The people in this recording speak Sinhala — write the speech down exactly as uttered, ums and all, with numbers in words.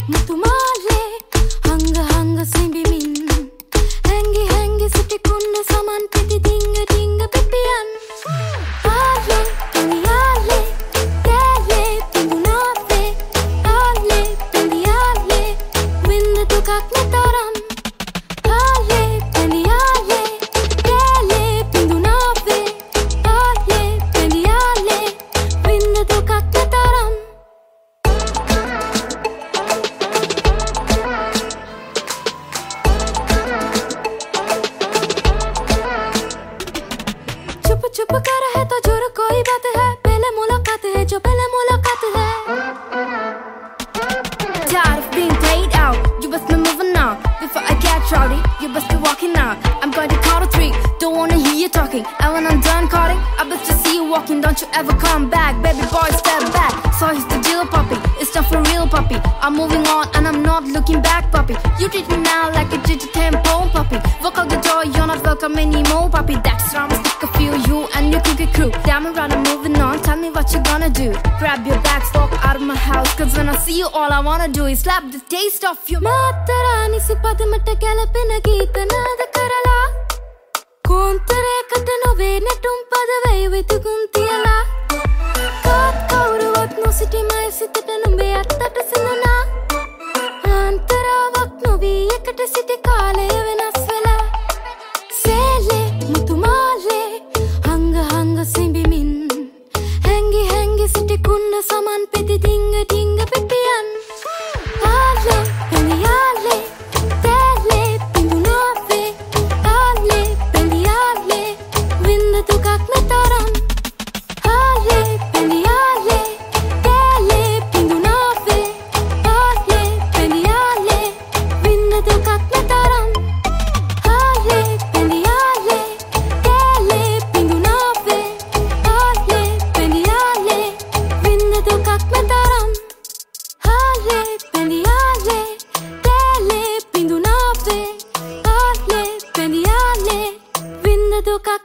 මුතුමාලේ හංග හංග සිඹිමින් හැංගි හැංගි සිටි කුන්න සමන් පිටි දිංග දිංග පිපියන් ආලේ පිනියාලේ තෑලේ පිඳුනාපේ ආලේ පිනියාලේ වින්න දුකක් නතරම් ආලේ පිනියාලේ තෑලේ පිඳුනාපේ ආලේ පිනියාලේ වින්න දුකක් නතරම් चुप चुप कर है तो जुर कोई बात है पहले मुलाकात है जो पहले मुलाकात है Tired of being played out you must be moving now before I get rowdy you must be walking out I'm going to count to three don't wanna hear you talking and when I'm done calling I bet to see you walking don't you ever come back baby boy step back so here's the deal puppy it's not for real puppy I'm moving on and I'm not looking back puppy you treat me now like a digital tempo puppy walk out the door you're not welcome anymore puppy that's why I'm sick of you you and your cricket crew damn around I'm moving on tell me what you gonna do grab your bags walk out of my house cause when I see you all I wanna do is slap the taste of your මාතරානි සිපදමට ගැලපෙන ගීත නාද කරලා කොන්තරයකට නොවේ නැටුම් පද වෙයි විතුකුන් තියලා කාත් කවුරුවත් නොසිටිමයි සිතට නුඹේ අත්තට සිඳුනා අන්තරාවක් නොවී එකට සිටි කාලය වෙනස් වෙලා සේලේ මුතුමාලේ හංග හංග සිඹිමින් හැංගි හැංගි සිටි කුන්න සමන් පෙති දිංග දිංග පිපියන් ආලේ පිනියාලේ තෑලේ පිඳුනාපේ ආලේ පිනියාලේ වින්න දුකක් නතරම් ආලේ පිනියාලේ තෑලේ පිඳුනාපේ ආලේ පිනියාලේ වින්න දුකක් නතරම් ආලේ පිනියාලේ තෑලේ පිඳුනාපේ ආලේ පිනියාලේ වින්න දුකක් නතරම් ආලේ පිනියාලේ තෑලේ පිඳුනාපේ ආලේ පිනියාලේ වින්න දුකක්